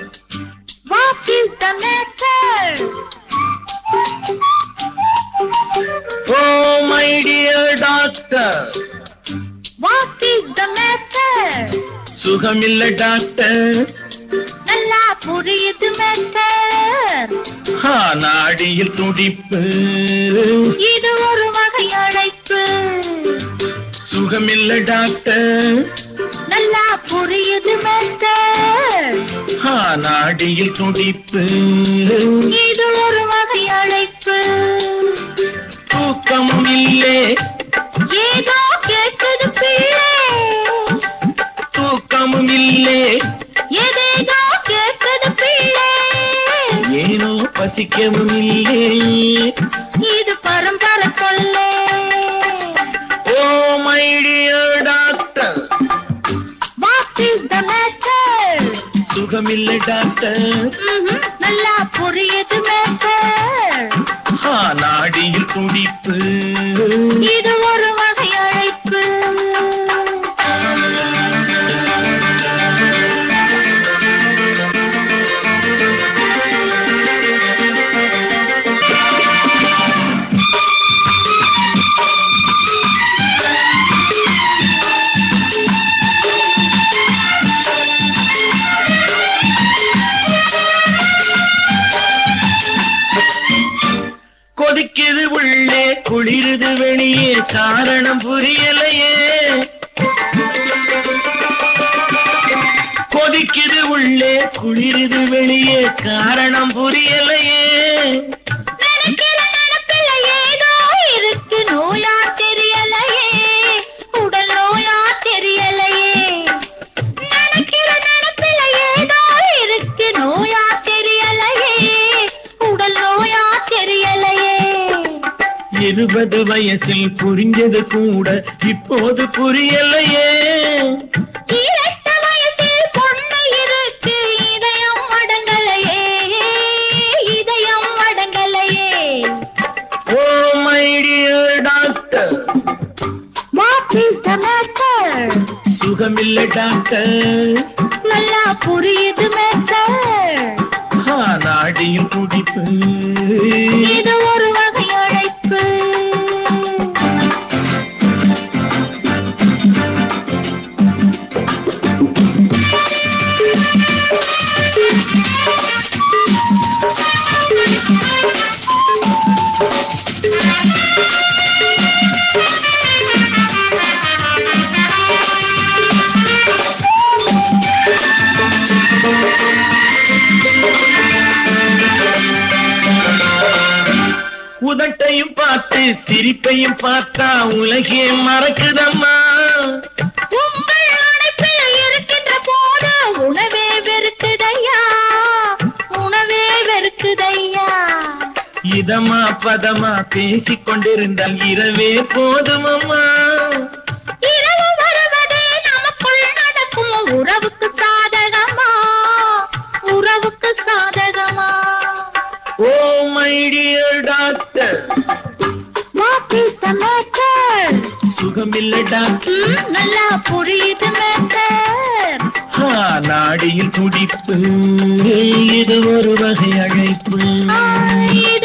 What is the matter? Oh my dear doctor. What is the matter? சுகமில்ல doctor. நல்லா புரியுது matter. நாடியில் துடிப்பு. இது ஒரு வகை அழைப்பு. சுகமில்ல டாக்டர். நல்லா புரியுது மேட்டர். நாடியில் துடிப்பு. இது ஒரு வகை அழைப்பு. தூக்கமும் இல்லே. ஏதோ கேட்குது பிள்ளை. தூக்கமும் இல்லே. ஏதேதோ கேட்குது பிள்ளை. ஏனோ பசிக்கவும் இல்லே. இது பரம்பரை கொள்ளை. Oh my dear doctor. What is the matter? சுகமில்லை டாக்டர். நல்லா புரியுது மேட்டர். நாடியில் துடிப்பு. இது ஒரு வகை அழைப்பு. கொதிக்குது உள்ளே, குளிருது வெளியே, காரணம் புரியலையே. கொதிக்குது உள்ளே, குளிருது வெளியே, காரணம் புரியலையே. ஏதோ இருக்கு, நோயா தெரியலையே, உடல் நோயா தெரியலையே. நினைக்கிற நினைப்பில ஏதோ இருக்கு, நோயா தெரியலையே, உடல் நோயா தெரியலையே. 20 வயசில் புரிஞ்சது கூட இப்போது புரியலையே. இரட்ட வயசில் பொண்ணு இருக்கு, இதயம் அடங்கலையே, இதயம் அடங்கலையே. Oh my dear doctor. What is the matter? சுகமில்லை டாக்டர். நல்லா புரியுது மேட்டர். நாடியில் துடிப்பு. இது ஒரு வகை அழைப்பு. உதட்டையும் பார்த்து சிரிப்பையும் பார்த்தா உலகே மறக்குதம்மா. உங்கள் அணைப்பில் இருக்கின்ற போது உணவே வெறுக்குதையா, உணவே வெறுக்குதையா. இதமா பதமா பேசிக் கொண்டிருந்தால் இரவே போதுமம்மா. இரவு வருவதே நமக்குள் நடக்கும் உறவுக்கு சாதகமா, உறவுக்கு சாதகமா. Oh my dear doctor. What is the matter? சுகமில்லை டாக்டர். நல்லா புரியுது மேட்டர். நாடியில் துடிப்பு. இது ஒரு வகை அழைப்பு.